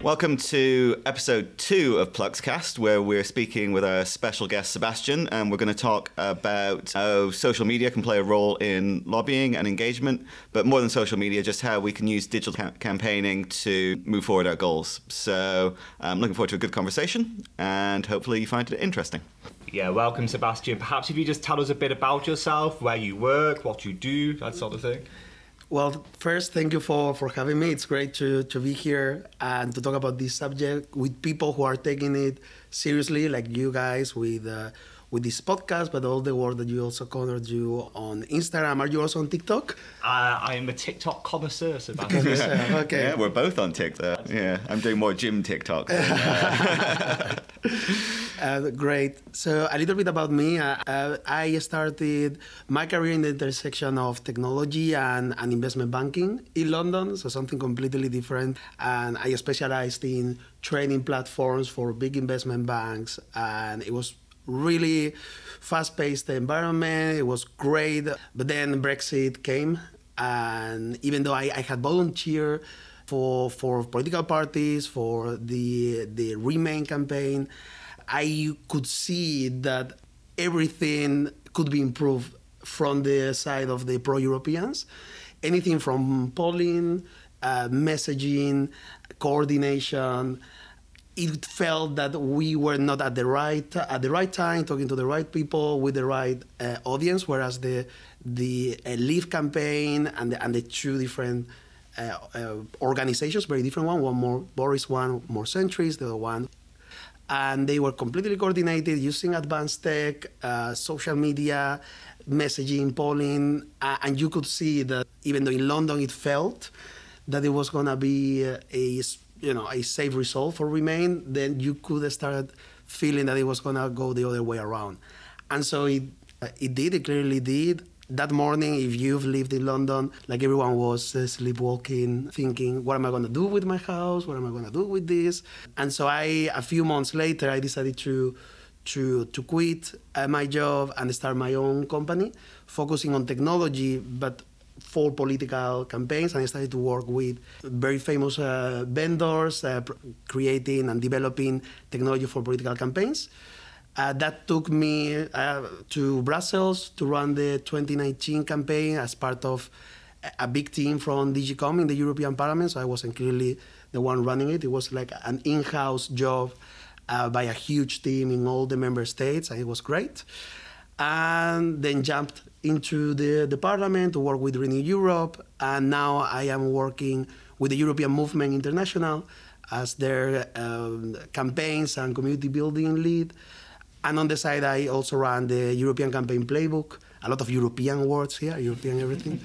Welcome to episode 2 of Pluxcast, where we're speaking with our special guest Sebastian, and we're going to talk about how social media can play a role in lobbying and engagement, but more than social media, just how we can use digital campaigning to move forward our goals. So I'm looking forward to a good conversation, and hopefully you find it interesting. Yeah, welcome Sebastian. Perhaps if you just tell us a bit about yourself, where you work, what you do, that sort of thing. Well, first, thank you for having me. It's great to be here and to talk about this subject with people who are taking it seriously, like you guys with this podcast, but all the work that you also do on Instagram. Are you also on TikTok? I am a TikTok connoisseur, Sebastian. Okay. Yeah, we're both on TikTok. Yeah, I'm doing more gym TikTok. Great. So a little bit about me. I started my career in the intersection of technology and investment banking in London, so something completely different. And I specialized in trading platforms for big investment banks, and it was really fast-paced environment. It was great. But then Brexit came, and even though I had volunteered for political parties, for the Remain campaign, I could see that everything could be improved from the side of the pro-Europeans. Anything from polling, messaging, coordination. It felt that we were not at the right time, talking to the right people with the right audience, whereas the Leave campaign and the two different organizations, very different one more Boris, one more centrist, the other one. And they were completely coordinated using advanced tech, social media, messaging, polling, and you could see that even though in London it felt that it was going to be a safe result for Remain, then you could start feeling that it was going to go the other way around. And so it clearly did. That morning, if you've lived in London, like everyone was sleepwalking, thinking, what am I going to do with my house? What am I going to do with this? And so a few months later, I decided to quit my job and start my own company, focusing on technology, but for political campaigns. And I started to work with very famous vendors, creating and developing technology for political campaigns. That took me to Brussels to run the 2019 campaign as part of a big team from DG COM in the European Parliament. So I wasn't clearly the one running it. It was like an in-house job by a huge team in all the member states, and it was great. And then jumped into the Parliament to work with Renew Europe, and now I am working with the European Movement International as their campaigns and community building lead. And on the side, I also run the European Campaign Playbook, a lot of European words here, European everything,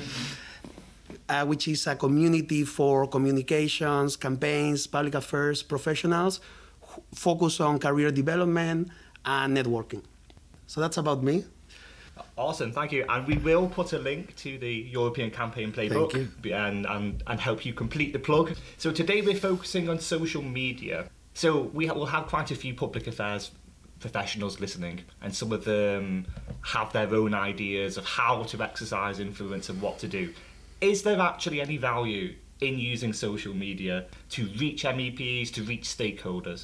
which is a community for communications, campaigns, public affairs professionals, focus on career development and networking. So that's about me. Awesome, thank you. And we will put a link to the European Campaign Playbook and help you complete the plug. So today we're focusing on social media. So we'll have quite a few public affairs professionals listening, and some of them have their own ideas of how to exercise influence and what to do. Is there actually any value in using social media to reach MEPs, to reach stakeholders?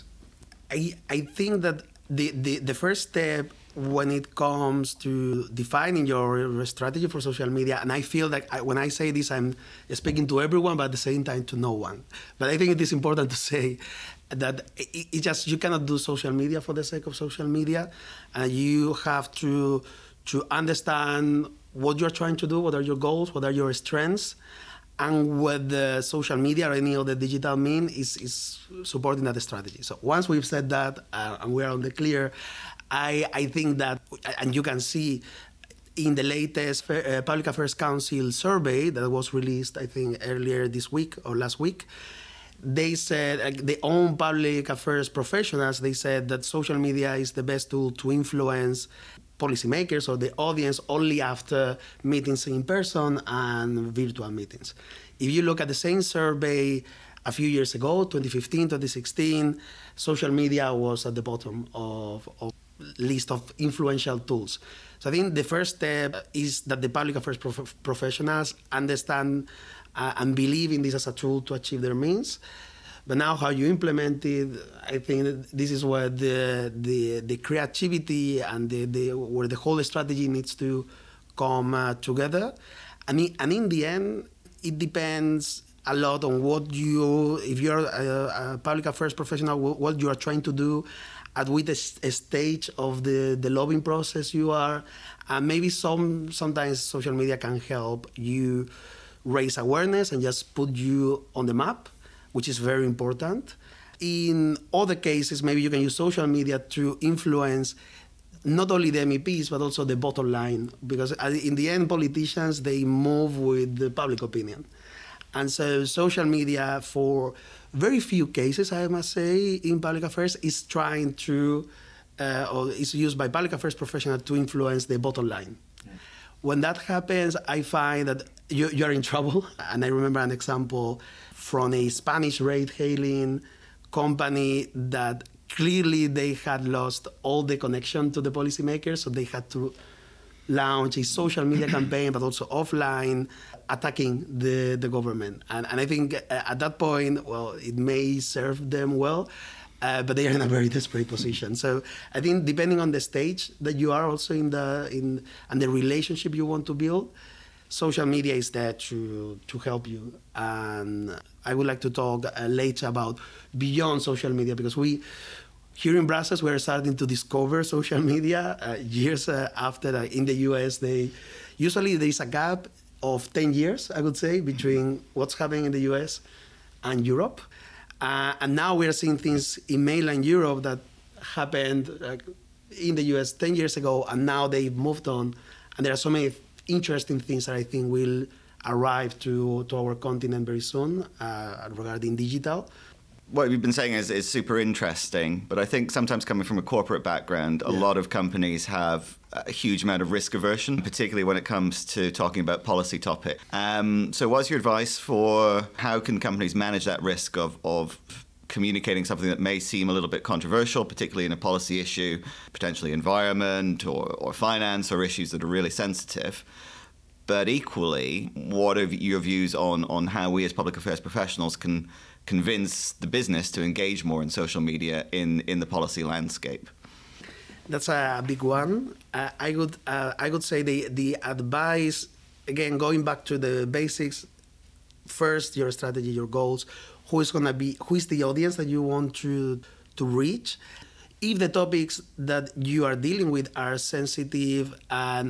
I think that the first step when it comes to defining your strategy for social media, and I feel like when I say this, I'm speaking to everyone, but at the same time to no one. But I think it is important to say that it just, you cannot do social media for the sake of social media. You have to understand what you're trying to do, what are your goals, what are your strengths, and what the social media or any other digital mean is supporting that strategy. So once we've said that and we're on the clear, I think that, and you can see in the latest Public Affairs Council survey that was released, I think, earlier this week or last week, they said, their own public affairs professionals, they said that social media is the best tool to influence policymakers or the audience only after meetings in person and virtual meetings. If you look at the same survey a few years ago, 2015, 2016, social media was at the bottom of list of influential tools. So I think the first step is that the public affairs professionals understand and believe in this as a tool to achieve their means. But now how you implement it, I think this is where the creativity and where the whole strategy needs to come together. And in the end, it depends a lot on if you're a public affairs professional, what you are trying to do, at which stage of the lobbying process you are. And maybe sometimes social media can help you raise awareness and just put you on the map, which is very important. In other cases, maybe you can use social media to influence not only the MEPs, but also the bottom line. Because in the end, politicians, they move with the public opinion. And so social media, for very few cases, I must say, in public affairs, is trying to, or is used by public affairs professionals to influence the bottom line. Yeah. When that happens, I find that you're in trouble. And I remember an example from a Spanish ride-hailing company that clearly they had lost all the connection to the policymakers, so they had to launch a social media campaign, but also offline, attacking the government. And I think at that point, well, it may serve them well, but they are in a very desperate position. So I think depending on the stage that you are also and the relationship you want to build, social media is there to help you. And I would like to talk later about beyond social media, because here in Brussels, we're starting to discover social media years after. In the US, usually there's a gap of 10 years, I would say, between what's happening in the US and Europe. And now we're seeing things in mainland Europe that happened in the US 10 years ago, and now they've moved on. And there are so many interesting things that I think will arrive to our continent very soon regarding digital. What you've been saying is super interesting, but I think sometimes coming from a corporate background, a lot of companies have a huge amount of risk aversion, particularly when it comes to talking about policy topic. So what's your advice for how can companies manage that risk of communicating something that may seem a little bit controversial, particularly in a policy issue, potentially environment or finance or issues that are really sensitive? But equally, what are your views on how we as public affairs professionals can convince the business to engage more in social media in the policy landscape? That's a big one. I would say the advice, again, going back to the basics, first your strategy, your goals, who is the audience that you want to reach. If the topics that you are dealing with are sensitive and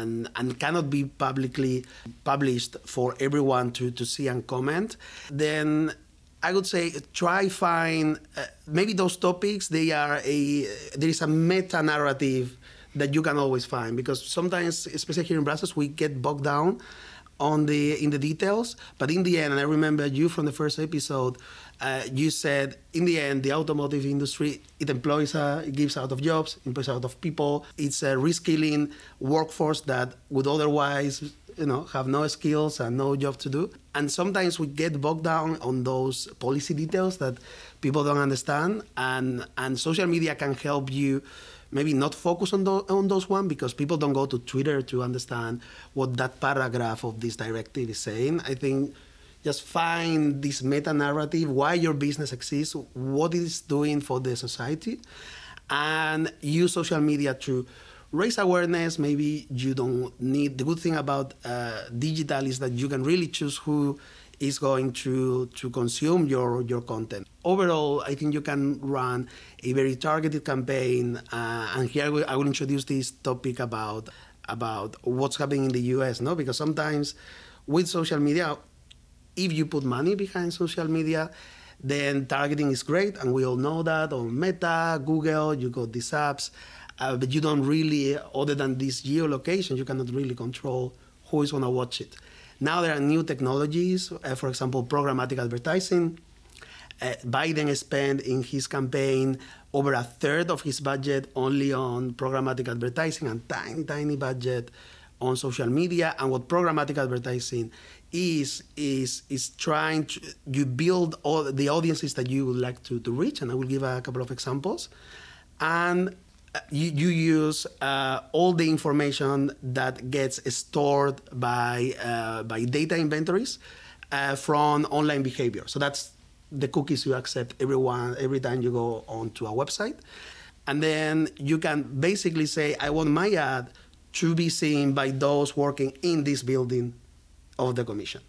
cannot be publicly published for everyone to see and comment, then I would say try find maybe those topics. There is a meta narrative that you can always find, because sometimes, especially here in Brussels, we get bogged down in the details. But in the end, and I remember you from the first episode, you said in the end the automotive industry, it gives out of jobs, employs out of people. It's a reskilling workforce that would otherwise have no skills and no job to do. And sometimes we get bogged down on those policy details that people don't understand. And social media can help you maybe not focus on those ones, because people don't go to Twitter to understand what that paragraph of this directive is saying. I think just find this meta-narrative, why your business exists, what it is doing for the society, and use social media to raise awareness. Maybe you don't need. The good thing about digital is that you can really choose who is going to consume your content. Overall, I think you can run a very targeted campaign. And here I will introduce this topic about what's happening in the US, no? Because sometimes with social media, if you put money behind social media, then targeting is great, and we all know that. On Meta, Google, you got these apps, but you don't really, other than this geolocation, you cannot really control who is going to watch it. Now there are new technologies, for example, programmatic advertising. Biden spent in his campaign over a third of his budget only on programmatic advertising, and tiny budget on social media. And what programmatic advertising is trying to you build all the audiences that you would like to reach, and I will give a couple of examples. And you use all the information that gets stored by data inventories from online behavior. So that's the cookies you accept every time you go onto a website. And then you can basically say, I want my ad to be seen by those working in this building of the commission.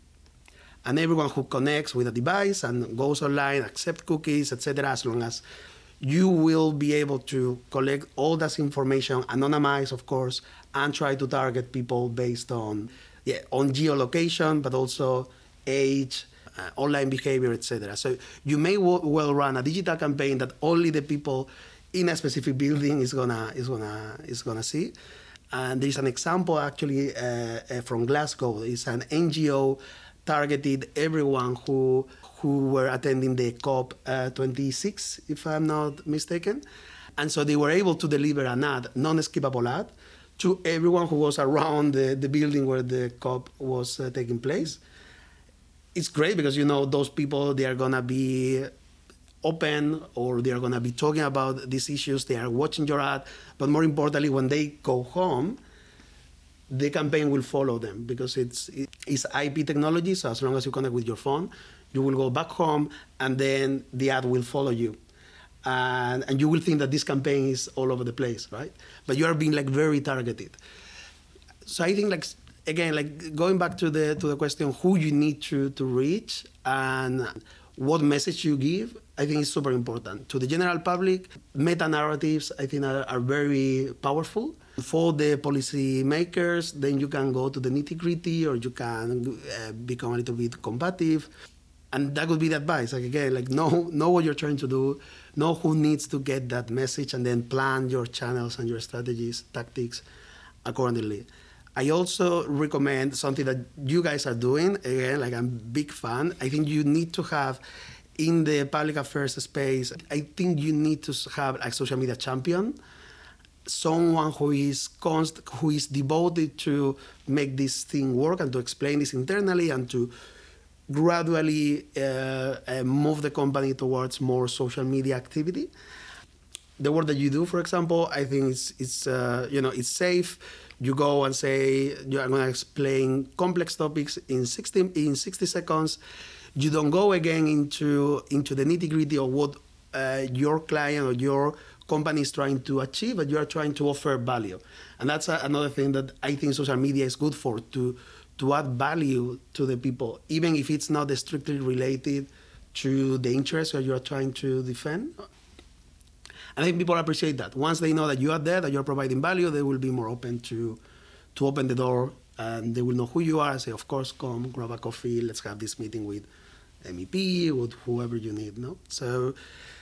And everyone who connects with a device and goes online, accept cookies, etc., as long as you will be able to collect all that information, anonymize, of course, and try to target people based on geolocation, but also age, online behavior, etc. So you may well run a digital campaign that only the people in a specific building is gonna see. And there's an example actually from Glasgow. It's an NGO targeted everyone who were attending the COP26, if I'm not mistaken. And so they were able to deliver an ad, non-skippable ad, to everyone who was around the building where the COP was taking place. It's great because, those people, they are going to be open, or they are going to be talking about these issues. They are watching your ad. But more importantly, when they go home, the campaign will follow them because it's IP technology. So as long as you connect with your phone, you will go back home, and then the ad will follow you. And you will think that this campaign is all over the place, right? But you are being very targeted. So I think again, going back to the question, who you need to reach and what message you give, I think is super important. To the general public, meta-narratives, I think, are very powerful. For the policy makers, then you can go to the nitty-gritty, or you can become a little bit combative. And that would be the advice. Know what you're trying to do, know who needs to get that message, and then plan your channels and your strategies, tactics accordingly. I also recommend something that you guys are doing. Again, I'm a big fan. I think you need to have, in the public affairs space, I think you need to have a social media champion, someone who is devoted to make this thing work and to explain this internally and to gradually move the company towards more social media activity. The work that you do, for example, I think it's safe. You go and say, I'm going to explain complex topics in 60 seconds. You don't go again into the nitty-gritty of what your client or your company is trying to achieve, but you are trying to offer value. And that's another thing that I think social media is good for, to add value to the people, even if it's not strictly related to the interests that you are trying to defend. And I think people appreciate that. Once they know that you are there, that you're providing value, they will be more open to open the door, and they will know who you are and say, of course, come, grab a coffee, let's have this meeting with MEP, with whoever you need. No? So,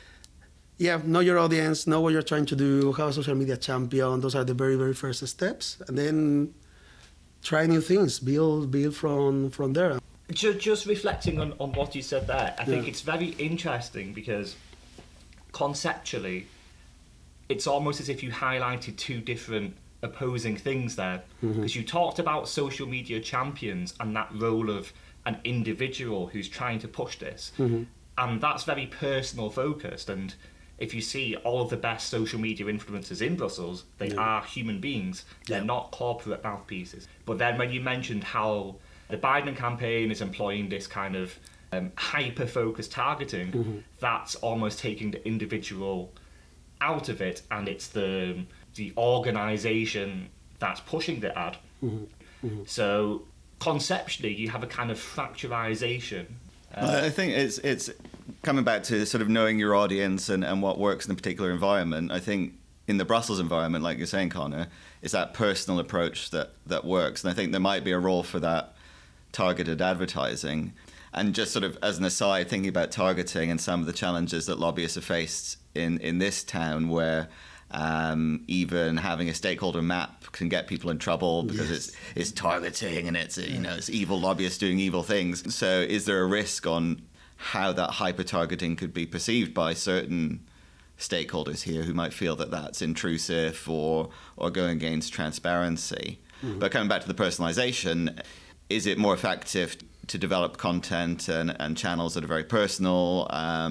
know your audience, know what you're trying to do, have a social media champion. Those are the very, very first steps. And then try new things, build from there. Just reflecting on what you said there, I think it's very interesting because conceptually, it's almost as if you highlighted two different opposing things there. Because you talked about social media champions and that role of an individual who's trying to push this. And that's very personal focused. And if you see all of the best social media influencers in Brussels, they are human beings. They're not corporate mouthpieces. But then when you mentioned how the Biden campaign is employing this kind of hyper-focused targeting, that's almost taking the individual out of it, and it's the organisation that's pushing the ad. So conceptually, you have a kind of fracturization. I think it's coming back to sort of knowing your audience and what works in a particular environment. I think in the Brussels environment, like you're saying, Connor, it's that personal approach that works. And I think there might be a role for that targeted advertising. And just sort of as an aside, thinking about targeting and some of the challenges that lobbyists have faced in this town, where even having a stakeholder map can get people in trouble because it's targeting and it's evil lobbyists doing evil things. So is there a risk on how that hyper-targeting could be perceived by certain stakeholders here who might feel that that's intrusive or going against transparency? But coming back to the personalization, is it more effective to develop content and channels that are very personal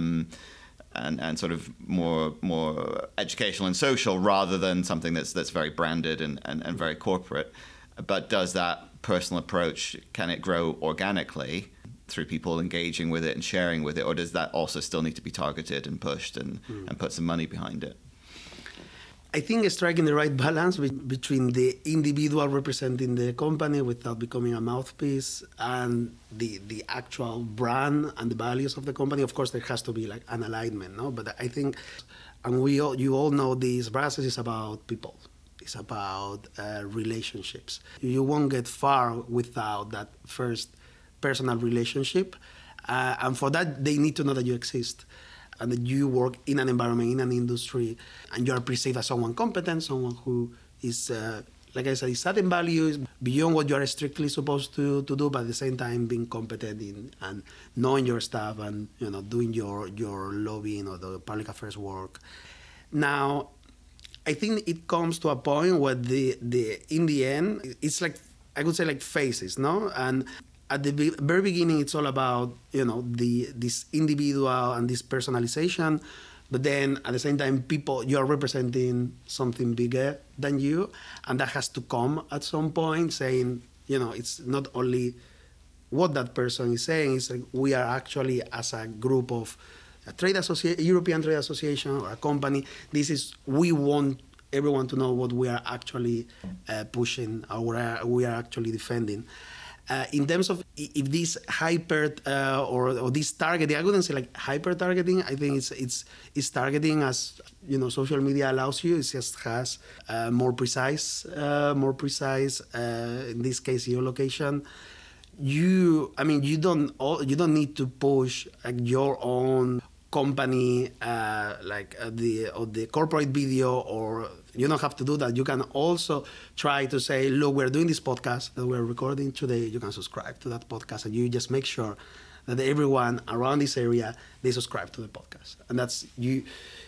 and sort of more educational and social, rather than something that's very branded and very corporate? But does that personal approach, can it grow organically? through people engaging with it and sharing with it, or does that also still need to be targeted and pushed and put some money behind it? I think striking the right balance between the individual representing the company without becoming a mouthpiece and the actual brand and the values of the company. Of course, there has to be like an alignment, no? But I think, and you all know this, Brazzers is about people. It's about relationships. You won't get far without that first personal relationship. And for that, they need to know that you exist and that you work in an environment, in an industry, and you are perceived as someone competent, someone who is, like I said, is adding values beyond what you are strictly supposed to do, but at the same time being competent in and knowing your stuff and doing your lobbying or the public affairs work. Now, I think it comes to a point where in the end, it's like, I would say like phases, no? And at the very beginning, it's all about, this individual and this personalization. But then at the same time, you're representing something bigger than you. And that has to come at some point saying, it's not only what that person is saying, it's like we are actually as a group of European Trade Association or a company, we want everyone to know what we are actually pushing or we are actually defending. In terms of if this hyper or this targeting, I wouldn't say like hyper targeting. I think it's targeting as social media allows you. It just has more precise. In this case, geolocation. You don't need to push your own company the corporate video, or you don't have to do that. You can also try to say, look, we're doing this podcast that we're recording today. You can subscribe to that podcast, and you just make sure that everyone around this area, they subscribe to the podcast. And that's you.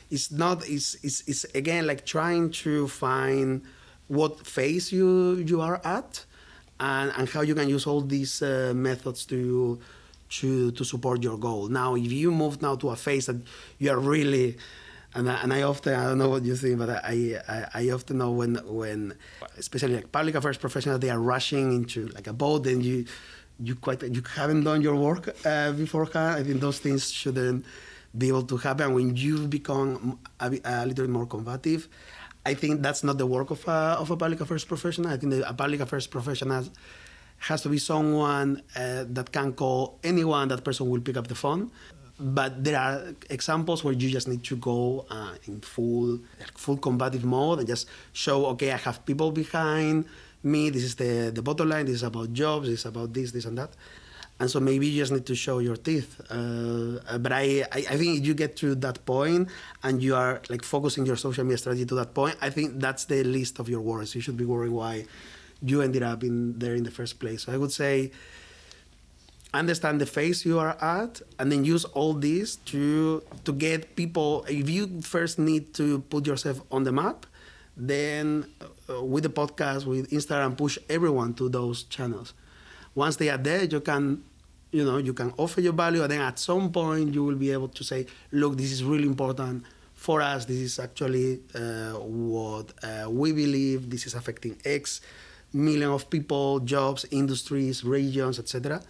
It's again like trying to find what phase you are at, and how you can use all these methods to support your goal. Now, if you move now to a phase that you are really, and I often, I don't know what you think, but I often know when especially like public affairs professionals, they are rushing into like a boat, and you haven't done your work beforehand. I think those things shouldn't be able to happen. When you become a little bit more combative, I think that's not the work of a public affairs professional. I think a public affairs professional has to be someone that can call anyone. That person will pick up the phone. But there are examples where you just need to go in full combative mode and just show, okay, I have people behind me. This is the bottom line. This is about jobs. This is about this, and that. And so maybe you just need to show your teeth. But I think if you get to that point and you are like focusing your social media strategy to that point, I think that's the least of your worries. You should be worried why you ended up there in the first place. So I would say understand the phase you are at, and then use all this to get people. If you first need to put yourself on the map, then with the podcast, with Instagram, push everyone to those channels. Once they are there, you can offer your value, and then at some point you will be able to say, look, this is really important for us. This is actually what we believe. This is affecting X million of people, jobs, industries, regions, etc.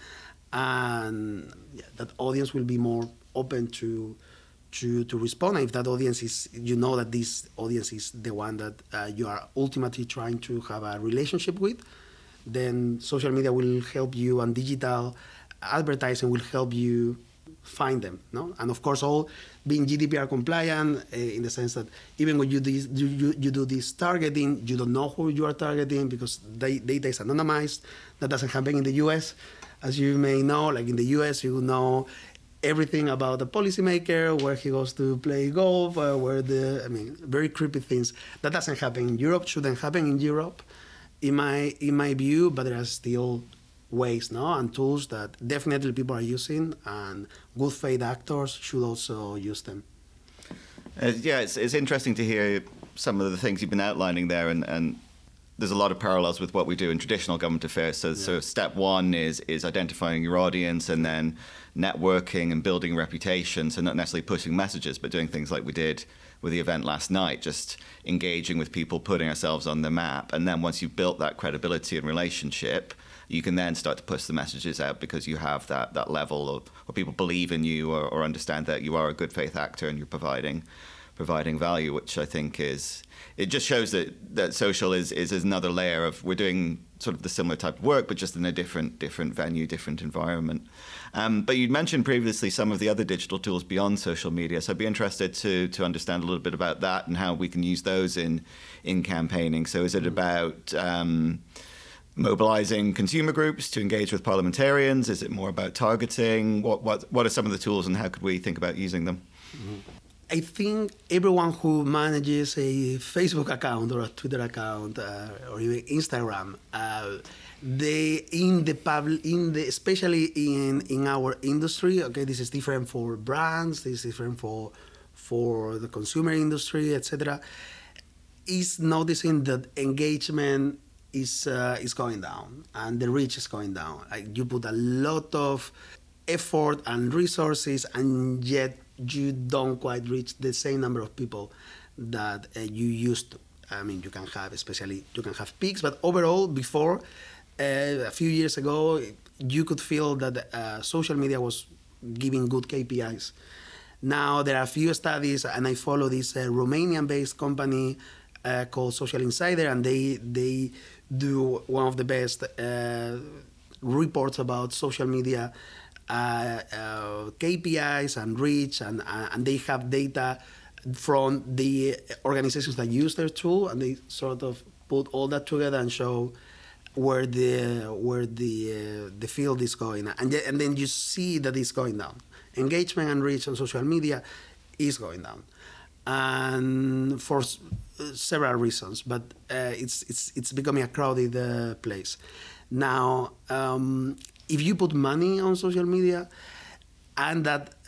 And that audience will be more open to respond. And if that audience is, that this audience is the one that you are ultimately trying to have a relationship with, then social media will help you, and digital advertising will help you find them. No? And of course, all being GDPR compliant in the sense that even when you do this targeting, you don't know who you are targeting because data is anonymized. That doesn't happen in the US. As you may know, like in the US, you know everything about the policymaker, where he goes to play golf, very creepy things. That doesn't happen in Europe, shouldn't happen in Europe, in my view, but there are still ways and tools that definitely people are using, and good faith actors should also use them. It's interesting to hear some of the things you've been outlining there, and there's a lot of parallels with what we do in traditional government affairs. So step one is identifying your audience, and then networking and building reputation. So not necessarily pushing messages, but doing things like we did with the event last night, just engaging with people, putting ourselves on the map. And then once you've built that credibility and relationship, you can then start to push the messages out because you have that level of, or people believe in you or understand that you are a good faith actor and you're providing value, which I think it just shows that social is another layer of, we're doing sort of the similar type of work, but just in a different venue, different environment. But you'd mentioned previously some of the other digital tools beyond social media, so I'd be interested to understand a little bit about that and how we can use those in campaigning. So is it about mobilizing consumer groups to engage with parliamentarians? Is it more about targeting? What are some of the tools and how could we think about using them? I think everyone who manages a Facebook account or a Twitter account or even Instagram, especially in our industry, okay, this is different for brands, this is different for the consumer industry, etc., is noticing that engagement is going down and the reach is going down. Like, you put a lot of effort and resources, and yet you don't quite reach the same number of people that you used to. I mean, you can have peaks, but overall, before, a few years ago, you could feel that social media was giving good KPIs. Now, there are a few studies, and I follow this Romanian-based company called Social Insider, and they do one of the best reports about social media KPIs and reach, and they have data from the organizations that use their tool, and they sort of put all that together and show where the field is going, and then you see that it's going down. Engagement and reach on social media is going down, and for several reasons. But it's becoming a crowded place now. If you put money on social media, and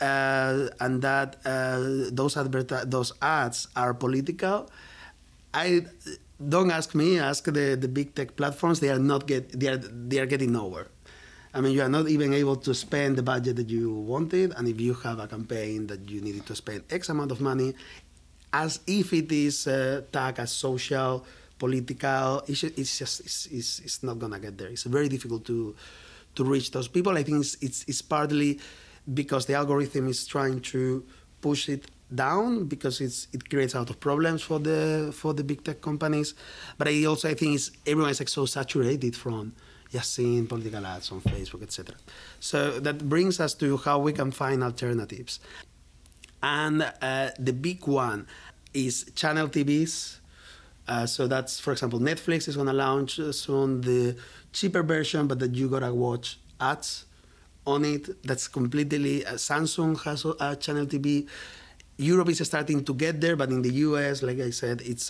those ads are political, don't ask me. Ask the big tech platforms. They are getting nowhere. I mean, you are not even able to spend the budget that you wanted, and if you have a campaign that you needed to spend X amount of money, as if it is tagged as social, political, it's not gonna get there. It's very difficult to reach those people. I think it's partly because the algorithm is trying to push it down because it creates a lot of problems for the big tech companies. But I think everyone is like so saturated from just seeing political ads on Facebook, etc. So that brings us to how we can find alternatives. And the big one is channel TVs. So that's, for example, Netflix is going to launch soon the cheaper version, but that you got to watch ads on it. That's completely, Samsung has a channel TV. Europe is starting to get there, but in the US, like I said, it's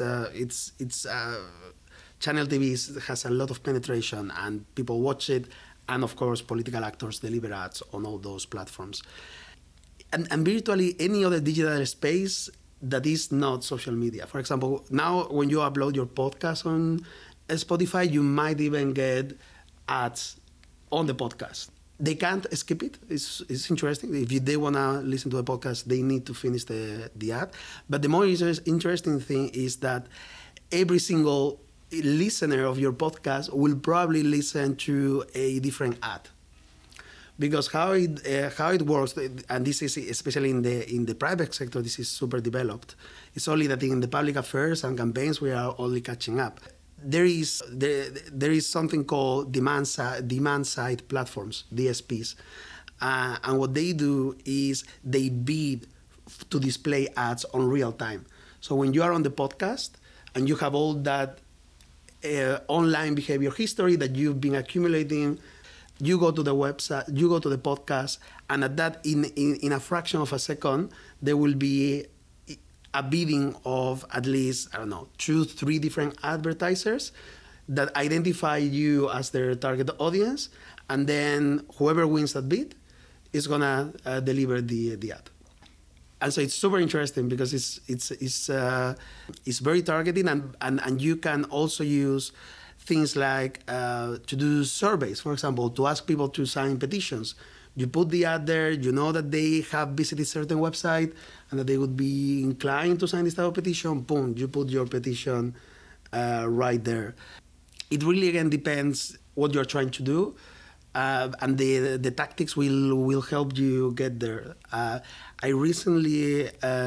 channel TV has a lot of penetration and people watch it. And of course, political actors deliver ads on all those platforms. And virtually any other digital space that is not social media. For example, now when you upload your podcast on Spotify, you might even get ads on the podcast. They can't skip it. It's interesting. If they want to listen to a podcast, they need to finish the ad. But the more interesting thing is that every single listener of your podcast will probably listen to a different ad. Because how it works, and this is especially in the private sector, this is super developed. It's only that in the public affairs and campaigns we are only catching up. There is something called demand side platforms, DSPs, and what they do is they bid to display ads on real time. So when you are on the podcast and you have all that online behavior history that you've been accumulating, you go to the website, you go to the podcast, and at that, in a fraction of a second, there will be a bidding of at least, 2-3 different advertisers that identify you as their target audience, and then whoever wins that bid is gonna deliver the ad. And so it's super interesting because it's very targeted, and you can also use things like to do surveys, for example, to ask people to sign petitions. You put the ad there, you know that they have visited certain website and that they would be inclined to sign this type of petition, boom, you put your petition right there. It really, again, depends what you're trying to do. And the tactics will help you get there. We recently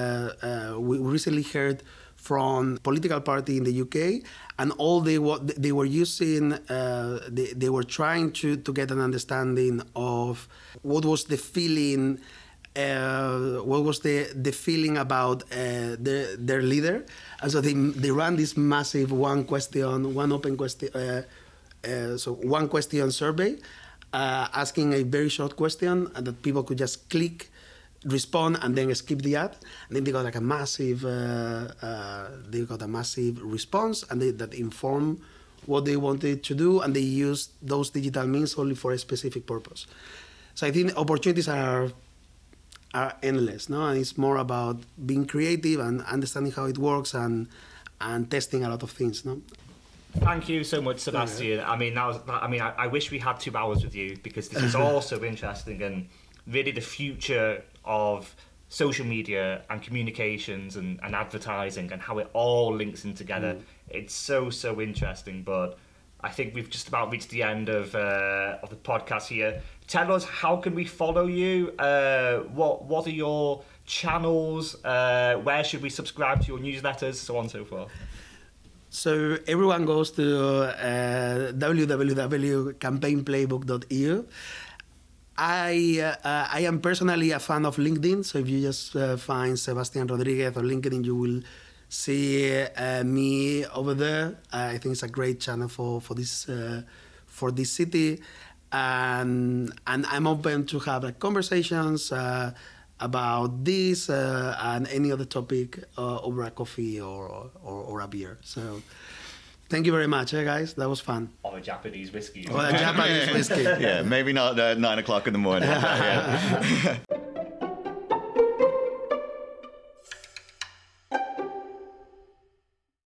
heard from political party in the UK, and all they were using, they were trying to get an understanding of what was the feeling. What was the feeling about their leader? And so they ran this massive one question survey, asking a very short question that people could just click, respond, and then skip the ad. And then they got like a massive response, and that informed what they wanted to do, and they used those digital means only for a specific purpose. So I think opportunities are endless, no? And it's more about being creative and understanding how it works and testing a lot of things, no? Thank you so much, Sebastian. I mean, I wish we had 2 hours with you, because this is all so interesting, and really the future of social media and communications and advertising and how it all links in together. It's so interesting, but I think we've just about reached the end of the podcast here. Tell us, how can we follow you? What are your channels? Where should we subscribe to your newsletters? So on and so forth. So everyone goes to www.campaignplaybook.eu. I am personally a fan of LinkedIn, so if you just find Sebastian Rodriguez on LinkedIn, you will see me over there. I think it's a great channel for this city, and I'm open to have conversations about this and any other topic over a coffee or a beer. So thank you very much, guys. That was fun. Or a Japanese whiskey. Or a Japanese whiskey. Yeah, maybe not 9 o'clock in the morning. But yeah.